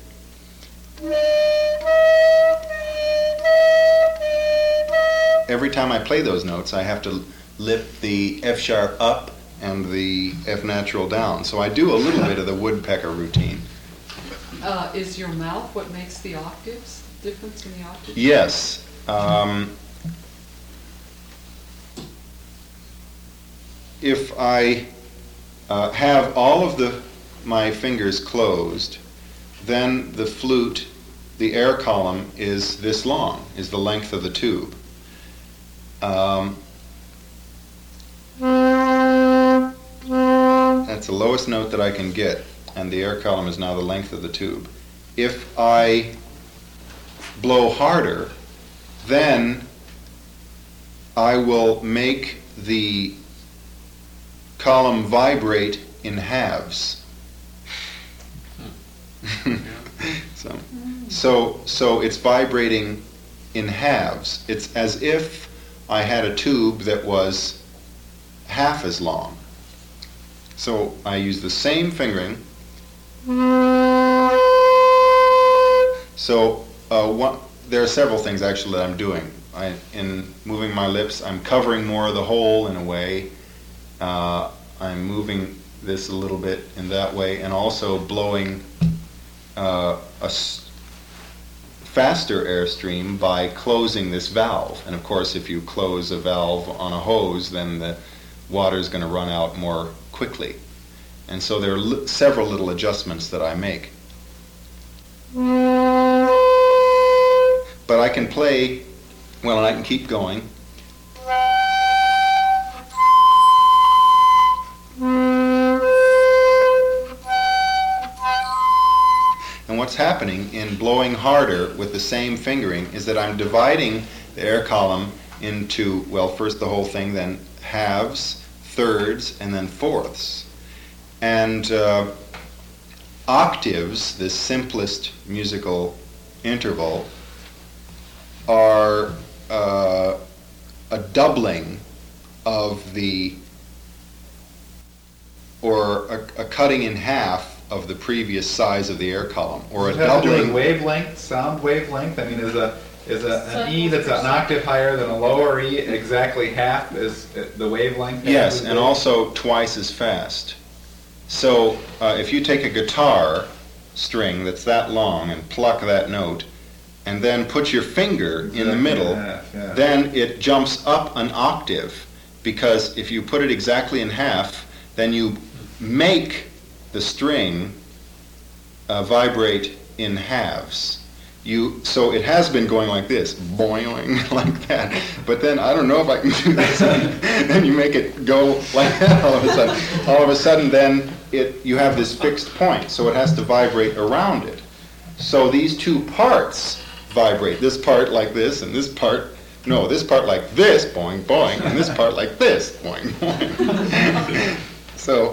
Every time I play those notes, I have to lift the F sharp up and the F natural down. So I do a little bit of the woodpecker routine. Uh, is your mouth what makes the octaves, difference in the octaves? Yes. Um, if I uh, have all of the my fingers closed, then the flute, the air column, is this long, is the length of the tube. Um, that's the lowest note that I can get, and the air column is now the length of the tube. If I blow harder, then I will make the column vibrate in halves. so, so, so it's vibrating in halves. It's as if I had a tube that was half as long. So I use the same fingering. So uh, one, there are several things actually that I'm doing. I, in moving my lips, I'm covering more of the hole in a way. Uh, I'm moving this a little bit in that way, and also blowing uh, a s- faster airstream by closing this valve. And of course, if you close a valve on a hose, then the water is going to run out more quickly. And so there are li- several little adjustments that I make. But I can play, well, and I can keep going. And what's happening in blowing harder with the same fingering is that I'm dividing the air column into, well, first the whole thing, then halves, thirds, and then fourths. And uh, octaves, the simplest musical interval, are uh, a doubling of the, or a, a cutting in half of the previous size of the air column, or a Does it have to do with doubling. wavelength, sound wavelength? I mean, is a is a, an E that's an octave higher than a lower E exactly half is the wavelength? Yes, and also twice as fast. So uh, if you take a guitar string that's that long and pluck that note, and then put your finger in the Exactly middle, half, yeah. then it jumps up an octave, because if you put it exactly in half, then you make the string uh, vibrate in halves. You, so it has been going like this, boing, like that. But then I don't know if I can do this. Then you make it go like that all of a sudden. All of a sudden, then it you have this fixed point, so it has to vibrate around it. So these two parts vibrate. This part like this, and this part, no, this part like this, boing, boing, and this part like this, boing, boing. So,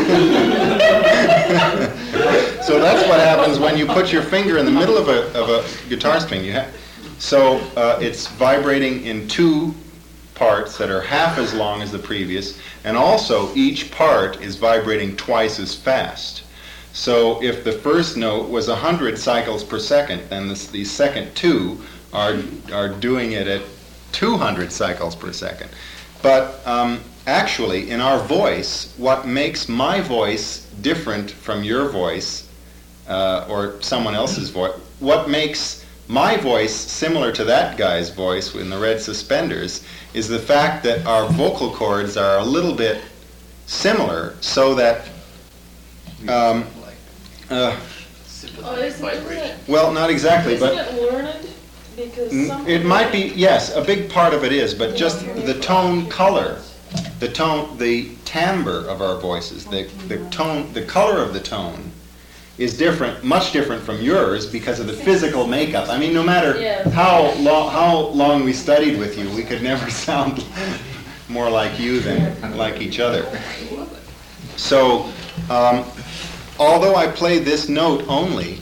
so that's what happens when you put your finger in the middle of a of a guitar string. You have, so uh, it's vibrating in two parts that are half as long as the previous, and also each part is vibrating twice as fast. So if the first note was one hundred cycles per second, then this, the second two are are doing it at two hundred cycles per second. But um, actually, in our voice, what makes my voice different from your voice uh, or someone else's voice, what makes my voice, similar to that guy's voice in the red suspenders, is the fact that our vocal cords are a little bit similar, so that um, uh, Oh, isn't it, well, not exactly, isn't but it learned? Because some. it might be, yes, a big part of it is, but just the tone color, the tone, the timbre of our voices, the, the tone, the color of the tone is different, much different from yours because of the physical makeup. I mean, no matter Yes. how long, how long we studied with you, we could never sound more like you than like each other. So, um, although I play this note only,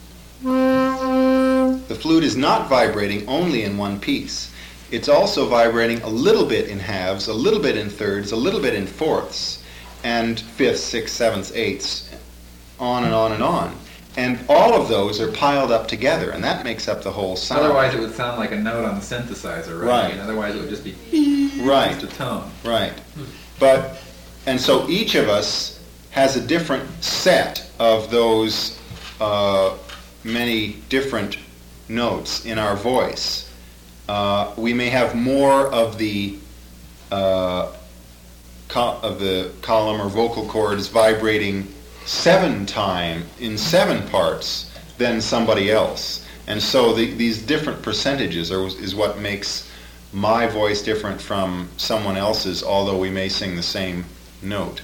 the flute is not vibrating only in one piece. It's also vibrating a little bit in halves, a little bit in thirds, a little bit in fourths, and fifths, sixths, sevenths, eighths, on and on and on. And all of those are piled up together, and that makes up the whole sound. Otherwise, it would sound like a note on the synthesizer, right? Right. And otherwise, it would just be Right. just a tone. Right. But, and so each of us has a different set of those uh, many different notes in our voice. Uh, we may have more of the uh, co- of the column or vocal cords vibrating seven time in seven parts than somebody else, and so the, these different percentages are, is what makes my voice different from someone else's, although we may sing the same note.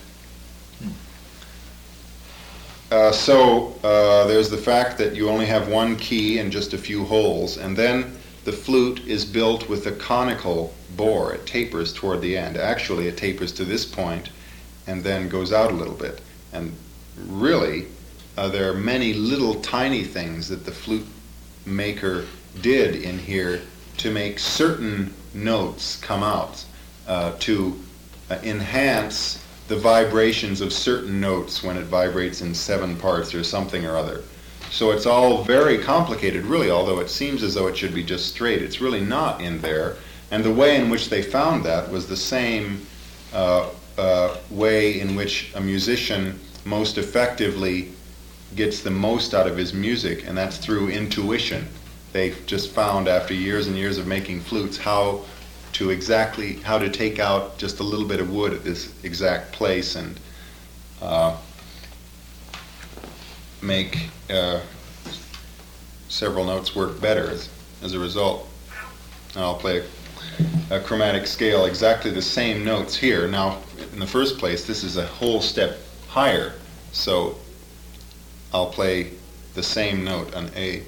Uh, so uh, there's the fact that you only have one key and just a few holes, and then the flute is built with a conical bore. It tapers toward the end. Actually, it tapers to this point and then goes out a little bit. And really, uh, there are many little tiny things that the flute maker did in here to make certain notes come out, uh, to uh, enhance the vibrations of certain notes when it vibrates in seven parts or something or other. So it's all very complicated, really, although it seems as though it should be just straight. It's really not in there. And the way in which they found that was the same uh, uh, way in which a musician most effectively gets the most out of his music, and that's through intuition. They just found after years and years of making flutes how to exactly, how to take out just a little bit of wood at this exact place and uh, make uh, several notes work better as, as a result. And I'll play a, a chromatic scale, exactly the same notes here. Now, in the first place, this is a whole step higher, so I'll play the same note, an A.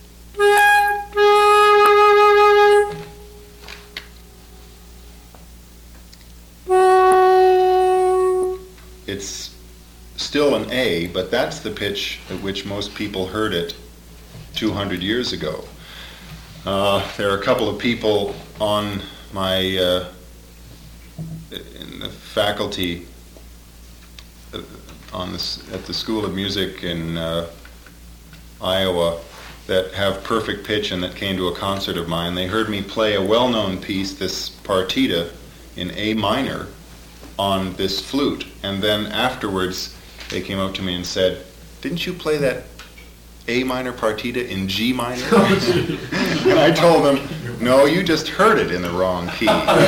It's still an A, but that's the pitch at which most people heard it two hundred years ago. Uh, there are a couple of people on my uh, in the faculty uh, on this, at the School of Music in uh, Iowa that have perfect pitch and that came to a concert of mine. They heard me play a well-known piece, this partita in A minor, on this flute, and then afterwards they came up to me and said, "Didn't you play that A minor partita in G minor?" And I told them, "No, you just heard it in the wrong key.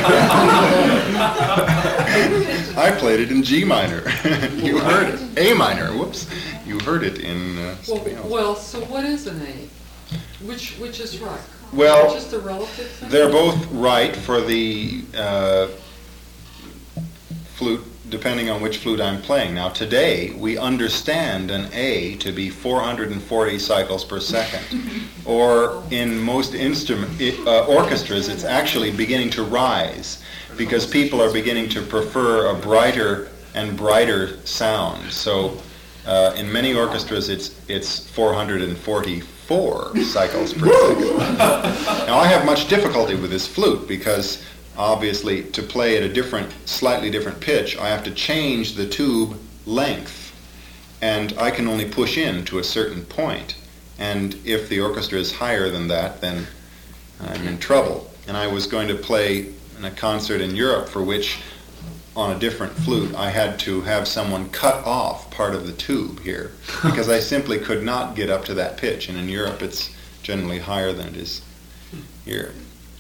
I played it in G minor. You heard it. A minor, whoops. You heard it in uh, Well, something else." well, so what is an A? Which, which is right? Well, Just a relative thing? they're both right for the uh, flute, depending on which flute I'm playing. Now, today, we understand an A to be four hundred forty cycles per second. Or in most instrument, uh, orchestras, it's actually beginning to rise because people are beginning to prefer a brighter and brighter sound. So uh, in many orchestras, it's, it's four hundred forty-four cycles per second. Now, I have much difficulty with this flute because obviously, to play at a different, slightly different pitch, I have to change the tube length, and I can only push in to a certain point. And if the orchestra is higher than that, then I'm in trouble. And I was going to play in a concert in Europe for which, on a different flute, I had to have someone cut off part of the tube here, because I simply could not get up to that pitch. And in Europe, it's generally higher than it is here.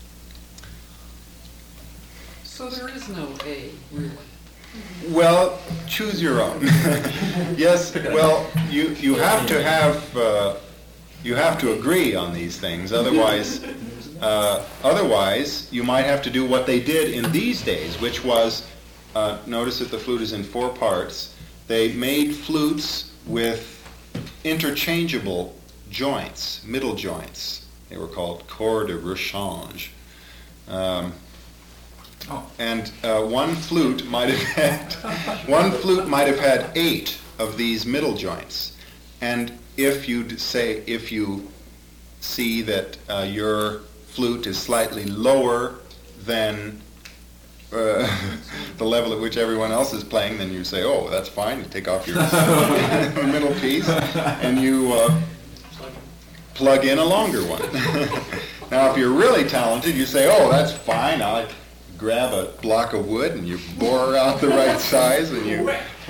So there is no A, really. Well, choose your own. Yes, well, you, you have to have, uh, you have to agree on these things, otherwise, uh, otherwise you might have to do what they did in these days, which was, uh, notice that the flute is in four parts. They made flutes with interchangeable joints, middle joints. They were called cordes de rechange. Um, Oh. And uh, one flute might have had one flute might have had eight of these middle joints. And if you say if you see that uh, your flute is slightly lower than uh, the level at which everyone else is playing, then you say, "Oh, that's fine." You take off your middle piece and you uh, plug in a longer one. Now, if you're really talented, you say, "Oh, that's fine. I." Grab a block of wood and you bore out the right size and you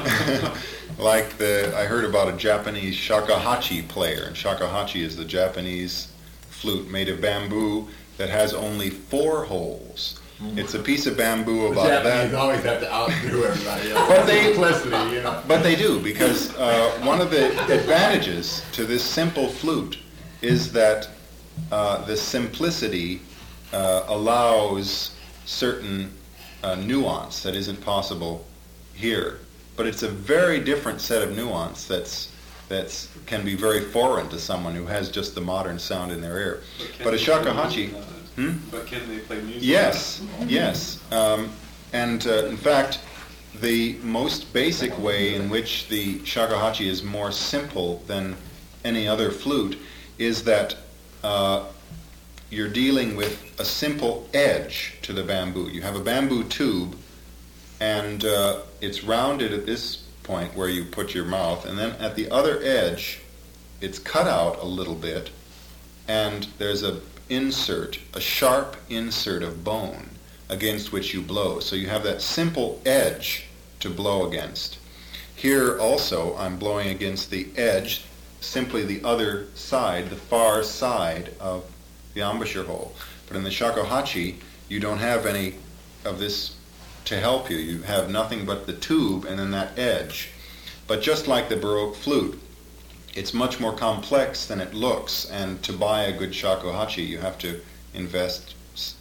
like the I heard about a Japanese shakuhachi player, and shakuhachi is the Japanese flute made of bamboo that has only four holes. It's a piece of bamboo about The that. Japanese always have to outdo everybody else. But they- Simplicity, you know. But they do, because uh, one of the advantages to this simple flute is that uh, the simplicity uh, allows certain uh, nuance that isn't possible here. But it's a very different set of nuance that's that's can be very foreign to someone who has just the modern sound in their ear. But a shakuhachi, hmm? But can they play music? Yes, yes. Um, and uh, in fact, the most basic way in which the shakuhachi is more simple than any other flute is that uh, you're dealing with a simple edge to the bamboo. You have a bamboo tube, and uh, it's rounded at this point where you put your mouth, and then at the other edge, it's cut out a little bit, and there's a insert, a sharp insert of bone against which you blow. So you have that simple edge to blow against. Here also, I'm blowing against the edge, simply the other side, the far side of the embouchure hole. But in the shakuhachi, you don't have any of this to help you. You have nothing but the tube and then that edge. But just like the Baroque flute, it's much more complex than it looks, and to buy a good shakuhachi, you have to invest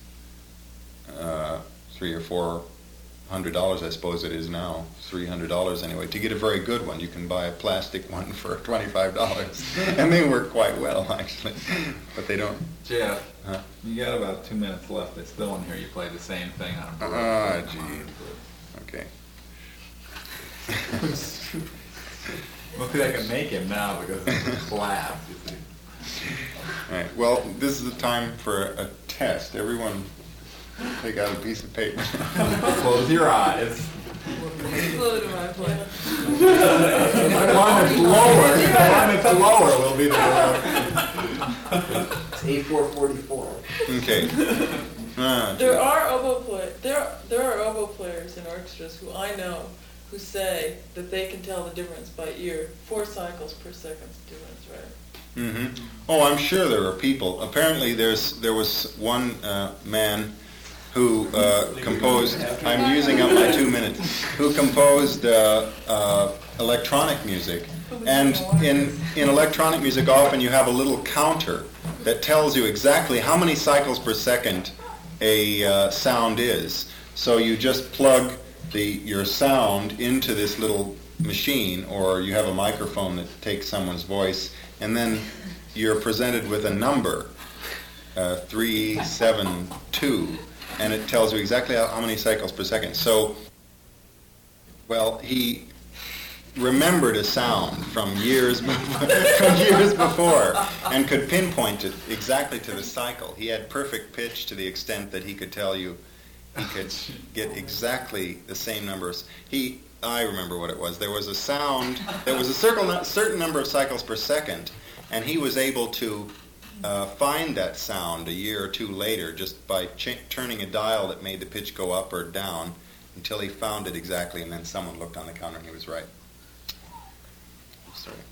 uh, three or four hundred dollars, I suppose it is now, three hundred dollars anyway. To get a very good one, you can buy a plastic one for twenty-five dollars, and they work quite well, actually, but they don't. Jeff, Huh? you got about two minutes left. I still want to hear you play the same thing on a Baroque Ah, flute. gee. Okay. Well, see, I can make him now because it's class, you see. All right. Well, this is the time for a test. Everyone, take out a piece of paper. Close your eyes. Blue to my point. The one that's lower, the one that's lower will be the Baroque. It's A four forty-four. Okay. Ah, There are oboe play, there, there are oboe players in orchestras who I know who say that they can tell the difference by ear. Four cycles per second's difference, right? Mm-hmm. Oh, I'm sure there are people. Apparently, there's there was one uh, man who uh, composed. I'm using up my two minutes. Who composed uh, uh, electronic music, and in in electronic music, often you have a little counter that tells you exactly how many cycles per second a uh, sound is. So you just plug the your sound into this little machine, or you have a microphone that takes someone's voice, and then you're presented with a number, uh, three, seven, two, and it tells you exactly how, how many cycles per second. So, well, he remembered a sound from years before, from years before, and could pinpoint it exactly to the cycle. He had perfect pitch to the extent that he could tell you. He could get exactly the same numbers. He, I remember what it was. There was a sound. There was a certain certain number of cycles per second, and he was able to uh, find that sound a year or two later just by ch- turning a dial that made the pitch go up or down until he found it exactly, and then someone looked on the counter and he was right. Sorry.